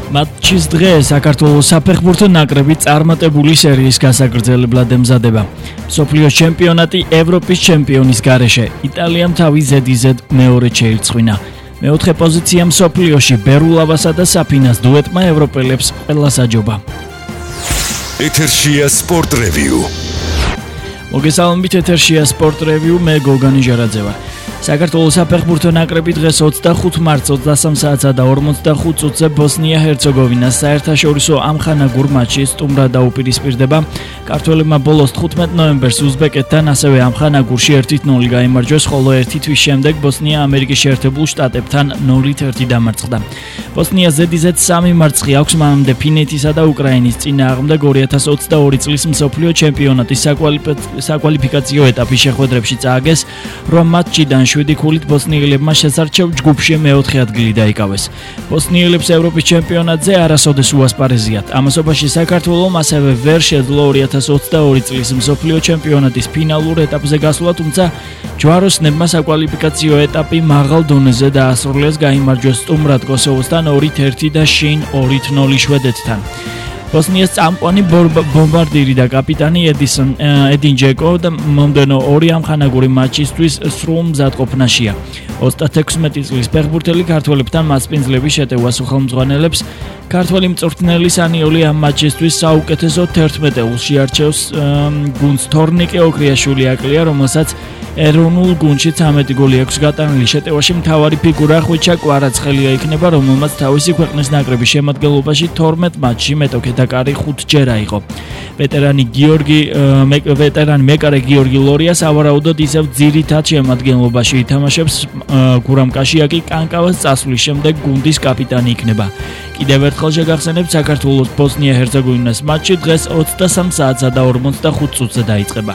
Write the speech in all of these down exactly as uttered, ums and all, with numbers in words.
მატჩის დღე საქართველოს საფეხბურთო ნაკრები წარმატებული სერიის გასაგრძელებლად ემზადება. მსოფლიოს ჩემპიონატი ევროპის ჩემპიონის გარეშე იტალიამ თავი ზედიზედ მეორედ შეირცხვინა. მეოთხე პოზიცია მსოფლიოში ბერულავასა და საფინას დუეტმა ევროპელებს ყველას აჯობა. ეთერშია სპორტ რევიუ. მოგესალმებით, ეთერშია სპორტ რევიუ, მე გოგანი ჟარაძე ვარ. საქართველოს საფეხბურთო ნაკრები დღეს ოცდახუთ მარტს ოცდასამ საათსა და ორმოცდახუთ წუთზე ბოსნია-ჰერცეგოვინას საერთაშორისო ამხანაგურ მატჩში სტუმრად დაუპირისპირდება. ქართველებმა ბოლოს თხუთმეტ ნოემბერს უზბეკეთთან ასევე ამხანაგურში ერთით ნული გაიმარჯვეს, ხოლო ერთი თვის შემდეგ ბოსნია ამერიკის შეერთებულ შტატებთან ნულით ერთი დამარცხდა. ბოსნიას ზედიზედ სამი მარცხი აქვს მანამდე ფინეთისა და უკრაინის წინააღმდეგ ორი ათას ოცდაორი წლის მსოფლიო ჩემპიონატის საკვალიფიკაციო ეტაპის შეხვედრებში წააგეს, რომ მატჩიდან შვიდი ქულით ბოსნიელებმა შესარჩევ ჯგუფში მეოთხე ადგილი დაიკავეს. ბოსნიელებს ევროპის ჩემპიონატზე არასოდეს უასპარეზიათ. ამასობაში საქართველომ ასევე ვერ შეძლო ორი ათას ოცდაორი წლის მსოფლიო ჩემპიონატის ფინალურ ეტაპზე გასვლა, თუმცა ჯვაროსნებმა საკვალიფიკაციო ეტაპი მაღალ დონეზე დაასრულეს, გაიმარჯვეს სტუმრად კოსოვოსთან ორით ერთი და შინ ორით ნული შვედეთთან. ბოსნიას წამყვანი ბომბარდირი და კაპიტანი ედისონ ე딘 ჯეკო და მომდენო ორი ამხანაგური მატჩისთვის სრულ მზადყოფნაშია. ოცდათექვსმეტი წლის ფეხბურთელი ქართველებთან მასპინძლების შეტევას უხელმძღვანელებს. ქართველი მწვრთნელი სანიოლი ამ მატჩისთვის საუკეთესო თერთმეტეულში არჩევს გუნდს თორნიკე ოქრიაშვილი აკლია, რომელსაც ეროვნულ გუნდში ცამეტი გოლი აქვს გატანილი. შეტევაში მთავარი ფიგურა ხვიჩა კვარაცხელია იქნება, რომელმაც თავისი ქვეყნის ნაკრების შემადგენლობაში თორმეტ მატჩში მეტოქეთა კარი ხუთჯერ აიღო. ვეტერანი გიორგი ვეტერანი მეკარე გიორგი ლორია სავარაუდოდ ისევ ძირითად შემადგენლობაში ითამაშებს. გურამ კაშიაკი კანკავას წასვლის შემდეგ გუნდის კაპიტანი იქნება. კიდევ ერთხელ შეგახსენებთ, საქართველოს ბოსნია-ჰერცეგოვინას მატჩი დღეს ოცდასამ საათსა და ორმოცდახუთ წუთზე დაიწყება.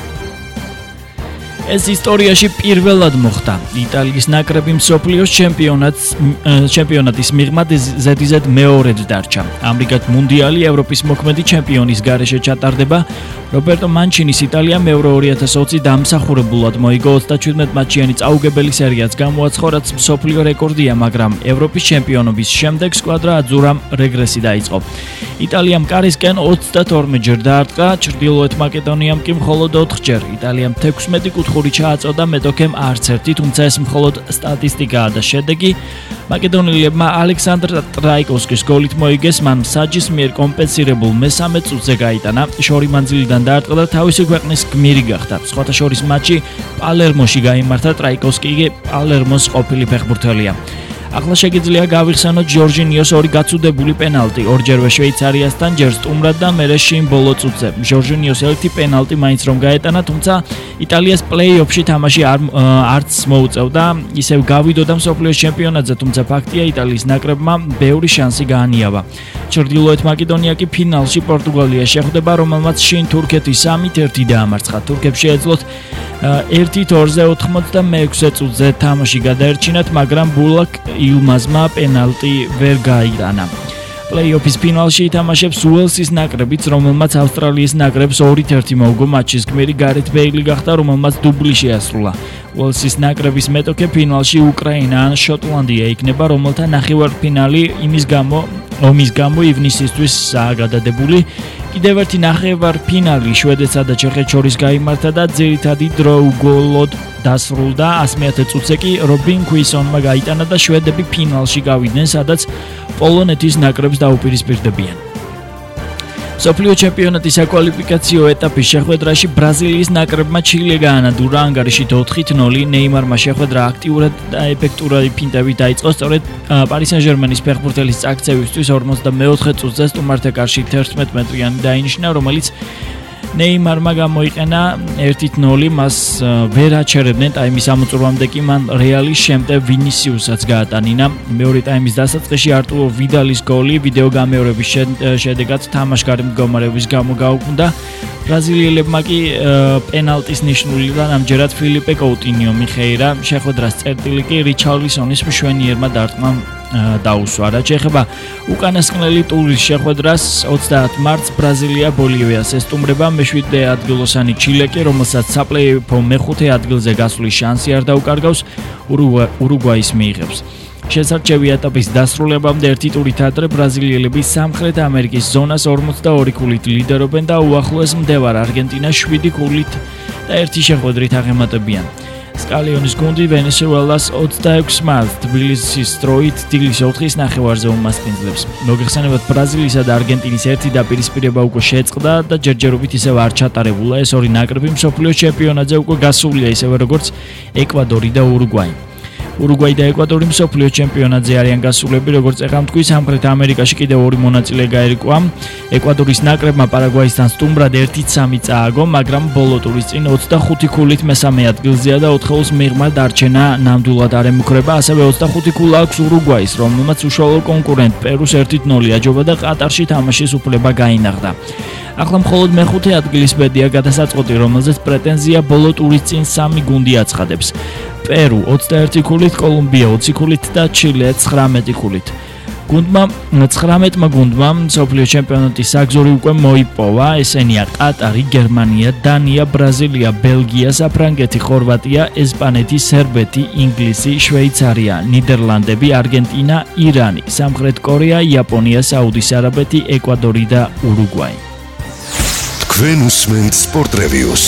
ეს ისტორიაში პირველად მოხდა. იტალიის ნაკრები მსოფლიოს ჩემპიონატს ჩემპიონატის მიღმად ზედიზედ მეორედ დარჩა. ამრიგად მუნდიალი ევროპის მოქმედი ჩემპიონის გარეშე ჩატარდება. რობერტო მანჩინის იტალიამ ეურო ორი ათას ოცი დამსახურებულად მოიგო, ოცდაჩვიდმეტ მატჩიანი წაუგებელი სერიაც გამოაცხო, რაც მსოფლიო რეკორდია, მაგრამ ევროპის ჩემპიონობის შემდეგ სკვადრა აძურამ რეგრესი დაიწყო. იტალიამ კარისკენ ოცდათორმეტჯერ დაარტყა, ჩრდილოეთ მაკედონიამ კი მხოლოდ ოთხჯერ. იტალიამ თექვსმეტი კუთხური ჩააწოდა, მეტოქემ არც ერთი, თუმცა ეს მხოლოდ სტატისტიკაა და შედეგი. მაკედონელებმა ალექსანდრ ტრაიკოვსკის გოლით მოიგეს, მან მსაჯის მიერ კომპენსირებულ მესამე წუთზე გაიტანა. შორი მანძილიდან დაარტყა და თავისი ქვეყნის გმირი გახდა. სხვათა შორის მატჩი პალერმოში გაიმართა, ტრაიკოვსკი იგი პალერმოს ყოფილი ფეხბურთელია. ახლა შეგიძლია გავიხსენოთ ჟორჟინიოს ორი გაცუდებული პენალტი, ორჯერვე შვეიცარიასთან, ჯერ სტუმრად და მერე შინ ბოლო წუთზე. ჟორჟინიოს ერთი პენალტი მაინც რომ გაეტანა, თუმცა იტალიას პლეი-ოფში თამაში არ არც მოუწევდა, ისევ გავიდოდა მსოფლიოს ჩემპიონატზე, თუმცა ფაქტია იტალიის ნაკრებმა ბევრი შანსი გაანიავა. ჩრდილოეთ მაკედონია კი ფინალში პორტუგალიას შეხვდება, რომელმაც შინ თურქეთი სამით ერთი დაამარცხა. თურქებს შეეძლოთ ერთით ორზე ოთხმოცდამეექვსე წუთზე თამაში გადაერჩინათ, მაგრამ ბულაკ იუმაზმა პენალტი ვერ გაიტანა. პლეი-ოფის ფინალში ითამაშებს უელსის ნაკრებიც, რომელმაც ავსტრალიის ნაკრებს ორით ერთი მოუგო. მატჩის გმირი გარეთ ბეილი გახდა, რომელმაც დუბლი შეასრულა. უელსის ნაკრების მეტოქე ფინალში უკრაინა ან შოტლანდია იქნება, რომელთა ნახევარფინალი იმის გამო ომის გამო ივნისისთვისაა გადადებული. კიდევ ერთი ნახევარფინალი შვედეთსა და ჩეხეთს შორის გაიმართა და ძირითადი დრო უგოლოდ დასრულდა. ასმეათე წუთზე კი რობინ ქუისონმა გაიტანა და შვედები ფინალში გავიდნენ, სადაც პოლონეთის ნაკრებს დაუპირისპირდებიან. მსოფლიო ჩემპიონატის საკვალიფიკაციო ეტაპის შეხვედრაში ბრაზილიის ნაკრებმა ჩილე გაანადგურა ანგარიშით ოთხით ნული. ნეიმარმა შეხვედრა აქტიურად და ეფექტური ფინტებით დაიწყო, სწორედ პარი სენ-ჟერმენის ფეხბურთელის წაქცევისთვის ორმოცდამეოთხე წუთზე სტუმართა კარში თერთმეტ მეტრიანი დაინიშნა, რომელიც ნეიმარმა გამოიყენა ერთით ნული, მას ვერ აჩერებდნენ ტაიმის ამოწურვამდე კი მან რეალის შემდეგ ვინისიუსაც გაატანინა. მეორე ტაიმის დასაწყისში არტურო ვიდალის გოლი ვიდეო გამეორების შედეგად თამაშგარი მდგომარეობის გამო გაუქმდა. ბრაზილიელებმა კი პენალტის ნიშნულიდან ამჯერად ფილიპე კოუტინიო მიხეირა. შეხვედრას წერტილი კი რიჩარლისონის მშვენიერმა დარტყმამ დაუსვა. რაც ეხება უკანასკნელი ტურის შეხვედრას, ოცდაათ მარტს ბრაზილია ბოლივიას ესტუმრება, მეშვიდე ადგილოსანი ჩილე კი, რომელსაც საპლეი-ოფ მეხუთე ადგილზე გასვლის შანსი არ დაუკარგავს, ურუგვაის მიიღებს. შესარჩევი ეტაპის დასრულებამდე ერთი ტურით ადრე ბრაზილიელები სამხრეთ ამერიკის ზონას ორმოცდაორი ქულით ლიდერობენ და უახლოეს მდებარ არგენტინას შვიდი ქულით და ერთი შეხვედრით აღემატებიან. სკალიონის გუნდი ვენესუელას ოცდაექვსი მარტს თბილისის დროით დილის ოთხის ნახევარზე უმასპინძლებს. მოგეხსენებათ, ბრაზილიისა და არგენტინის ერთი დაპირისპირება უკვე შეწყდა და ჯერჯერობით ისევ არ ჩატარებულა. ეს ორი ნაკრები მსოფლიოს ჩემპიონატზე უკვე გასულია, ისევე როგორც ეკვადორი და ურუგვაი. ურუგვაი და ეკვადორი მსოფლიოს ჩემპიონატზე არიან გასულები, როგორც ეხლა ვთქვი, სამხრეთ ამერიკაში კიდევ ორი მონაწილე გაერკვა. ეკვადორის ნაკრებმა პარაგვაისთან სტუმრად ერთი სამი წააგო, მაგრამ ბოლო ტურის წინ ოცდახუთი ქულით მესამე ადგილზეა და ოთხეულს მიღმა დარჩენა ნამდვილად არ ემუქრება. ასევე ოცდახუთი ქულა აქვს ურუგვაის, რომელმაც უშუალო კონკურენტ პერუს ერთი ნული აჯობა და ყატარში თამაშის უფლება გაინაღდა. ახლა მხოლოდ მეხუთე ადგილის ბედია გადასაწყვეტი, რომელზეც პრეტენზია ბოლო ტურის წინ სამი გუნდი აცხადებს. პერუ ოცდაერთი ქულით, კოლუმბია ოცი ქულით და ჩილე ცხრამეტი ქულით. გუნდმა ცხრამეტმა გუნდმა მსოფლიოს ჩემპიონატის საგზური უკვე მოიპოვა. ესენია ყატარი, გერმანია, დანია, ბრაზილია, ბელგია, საფრანგეთი, ხორვატია, ესპანეთი, სერბეთი, ინგლისი, შვეიცარია, ნიდერლანდები, არგენტინა, ირანი, სამხრეთ კორეა, იაპონია, საუდის არაბეთი, ეკვადორი და ურუგვაი. თქვენ უსმენთ სპორტ რევიუს.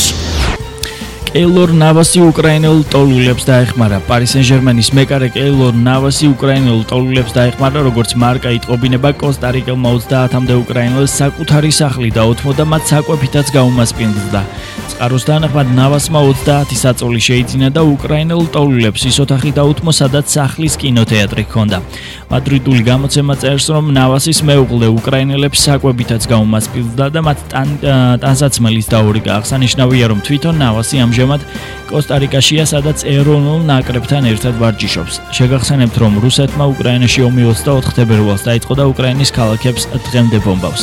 კეილორ ნავასი უკრაინელ ტოლულებს დაეხმარა. პარი სენ-ჟერმენის მეკარე კეილორ ნავასი უკრაინელ ტოლულებს დაეხმარა, როგორც მარკა იტყობინება კოსტა-რიკელმა ოცდაათამდე უკრაინელს საკუთარი სახლი დაუთმო და მათ საკვებითაც გაუმასპინძლდა. წყაროს თანახმად ნავასმა ოცდაათი საწოლი შეიძინა და უკრაინელ ტოლულებს ის ოთახი დაუთმო, სადაც სახლის კინოთეატრი ჰქონდა. მადრიდული გამოცემა წერს, რომ ნავასის მეუღლე უკრაინელებს საკვებითაც გაუმასპინძლდა და მათ ტანსაცმელის დაურიგა. აღსანიშნავია, რომ თვითონ ნავასი ამჟამად კოსტა-რიკაშია, სადაც ეროვნულ ნაკრებთან ერთად ვარჯიშობს. შეგახსენებთ, რომ რუსეთმა უკრაინაში ომი ოცდაოთხ თებერვალს დაიწყო და უკრაინის ქალაქებს დღემდე ბომბავს.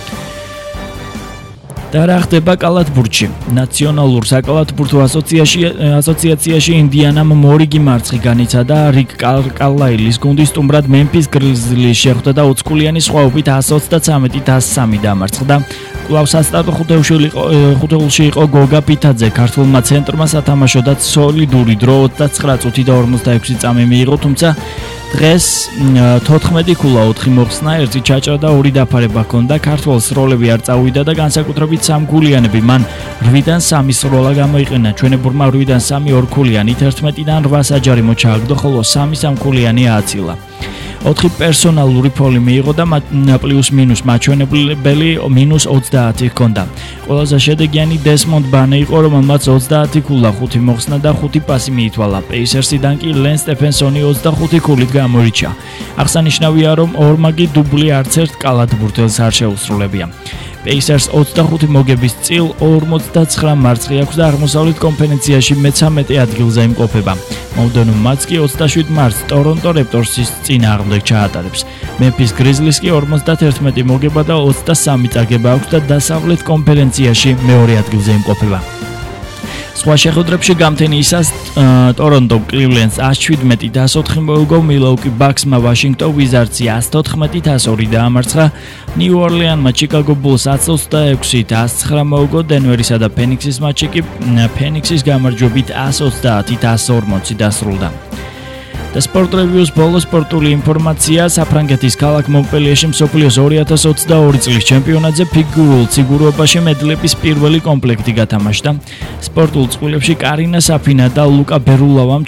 და რა ხდება კალათბურთში? ნაციონალურ საკალათბურთო ასოციაციაში ინდიანამ მორიგი მარცხი განიცადა რიკ კარლაილის გუნდის სტუმრად მემფის გრიზლის შეხვდა და ოც ქულიანი სხვაობით εκατს ოცდაცამეტით εκατს სამი დამარცხდა. კვლავ სასტარტო ხუთეულში იყო გოგა პიტაძე. ქართულმა ცენტრმა სათამაშო და სოლიდური დრო ოცდაცხრა წუთი და ორმოცდაექვსი წამი მიიღო, თუმცა დღეს თოთხმეტი ქულა ოთხი მოხსნა, ერთი ჩაჭრა და ორი დაფარება ჰქონდა. ქართველს როლები არ წავიდა და განსაკუთრებით სამქულიანები მან რვიდან სამი სროლა გამოიყენა. ჩვენებურმა რვიდან სამი ორქულიანით ერთმეტიდან რვა საჯარიმო ჩააგდო, ხოლო სამი სამქულიანი ააცილა. ოთხი პერსონალური ფოლი მიიღო და პლუს მინუს მაჩვენებელი მინუს ოცდაათი ჰქონდა. ყველაზე შედეგიანი დესმონდ ბანე იყო, რომელმაც ოცდაათი ქულა, ხუთი მოხსნა და ხუთი პასი მიითვალა. პეისერსიდან კი ლენ სტეფენსონი ოცდახუთი ქულით გამორიჩა. აღსანიშნავია, რომ ორმაგი დუბლი არც ერთ კალათბურთელს არ შეუსრულებია. პეისერს ოცდახუთი მოგების წილ ორმოცდაცხრა მარცხი აქვს და აღმოსავლეთ კონფერენციაში მეთერთმეტე ადგილზე იმყოფება. მომდევნო მატჩს კი ოცდაშვიდ მარტს ტორონტო რეპტორსის წინააღმდეგ ჩაატარებს. მემფის გრიზლის კი ორმოცდაერთმეტი მოგება და ოცდასამი წაგება აქვს და დასავლეთ კონფერენციაში მეორე ადგილზე იმყოფება. სხვა შეხვედრებში გამთენიისას ტორონტო კლივლენდს ათს შვიდმეტი εκατს ოთხი მოუგო, მილოუკი ბაქსმა ვაშინგტონ ვიზარდსი ათს თოთხმეტი εκατს ორი დაამარცხა, ნიუ ორლეანმა ჩიკაგო ბულს ათს ოცდაექვსი εκατს ცხრა მოუგო, დენვერისა და ფენიქსის მატჩი კი ფენიქსის გამარჯვებით ათს ოცდაათი εκατს ორმოცი დასრულდა. და სპორტ რევიუს ბოლო სპორტული ინფორმაცია. საფრანგეთის ქალაქ მონპელიეში მსოფლიოს ორი ათას ოცდაორი წლის ჩემპიონატზე ფიგურულ ციგურობაში მედლების პირველი კომპლექტი გათამაშდა. სპორტულ წყვილებში კარინა საფინა და ლუკა ბერულავამ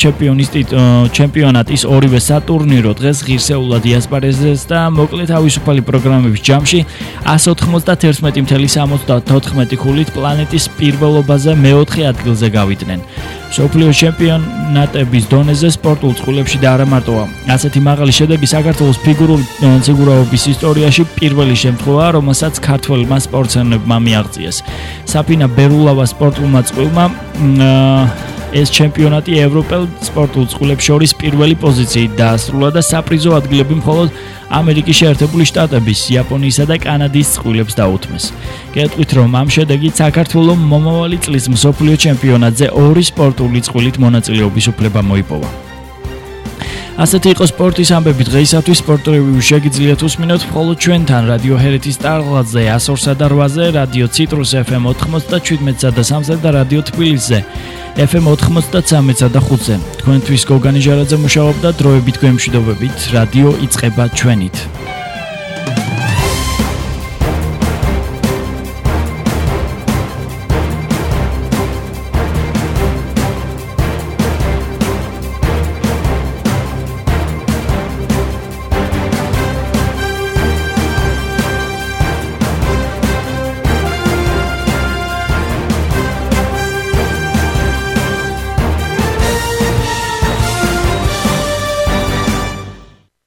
ჩემპიონატის ორივე სატურნირო დღეს ღირსეულად იასპარეზეს და მოკლე თავისუფალი პროგრამების ჯამში εκατს ოთხმოცდაერთმეტი целых სამოცდათოთხმეტი ქულით პლანეტის პირველობაზე მეოთხე ადგილზე გავიდნენ. მსოფლიოს ჩემპიონატების დონეზე სპორტულ წყვილებში და არა მარტოა ასეთი მაღალი შედეგი საქართველოს ფიგურული ციგურაობის ისტორიაში პირველი შემთხვევაა, რომელსაც ქართველმა სპორტსმენებმა მიაღწიეს. საფინა ბერულავა სპორტულმა წყვილმა ეს ჩემპიონატი ევროპელ სპორტულ წყვილებს შორის პირველი პოზიციით დაასრულა და საპრიზო ადგილები მხოლოდ ამერიკის შეერთებული შტატების, იაპონიისა და კანადის წყვილებს დაუთმეს. გეტყვით, რომ ამ შედეგით საქართველოს მომავალი წლის მსოფლიო ჩემპიონატზე ორი სპორტული წყვილით მონაწილეობის უფლება მოიპოვა. ასეთი იყო სპორტის ამბები დღეისათვის. სპორტ რევიუ შეგიძლიათ უსმინოთ მხოლოდ ჩვენთან რადიო ჰერეთის ტალღაზე one oh eight point eight-ზე, რადიო ციტრუს ეფ ემ ninety-seven და three და რადიო თბილისზე ეფ ემ ninety-three და five-ზე. თქვენთვის გოგანი ჟარაძე მუშაობდა, დროებით გვემშვიდობებით. რადიო იწყება ჩვენით.